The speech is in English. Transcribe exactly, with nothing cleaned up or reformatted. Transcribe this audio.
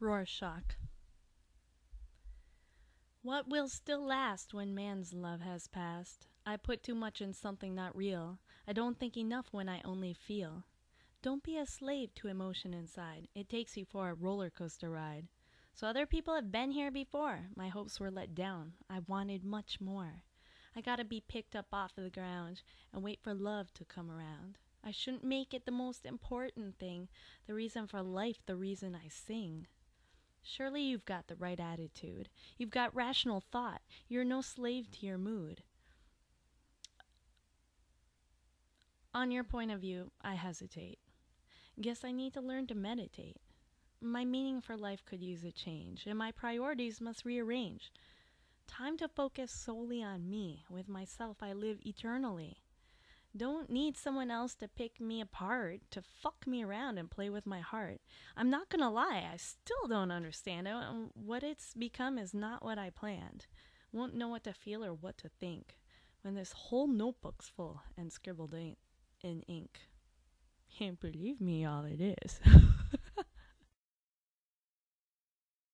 Rorschach. What will still last when man's love has passed? I put too much in something not real. I don't think enough when I only feel. Don't be a slave to emotion inside. It takes you for a roller coaster ride. So other people have been here before. My hopes were let down. I wanted much more. I gotta be picked up off of the ground and wait for love to come around. I shouldn't make it the most important thing, the reason for life, the reason I sing. Surely you've got the right attitude. You've got rational thought. You're no slave to your mood. On your point of view, I hesitate. Guess I need to learn to meditate. My meaning for life could use a change, and my priorities must rearrange. Time to focus solely on me. With myself, I live eternally. Don't need someone else to pick me apart, to fuck me around and play with my heart. I'm not gonna lie, I still don't understand it. What it's become is not what I planned. Won't know what to feel or what to think when this whole notebook's full and scribbled in, in ink. Can't believe me, all it is.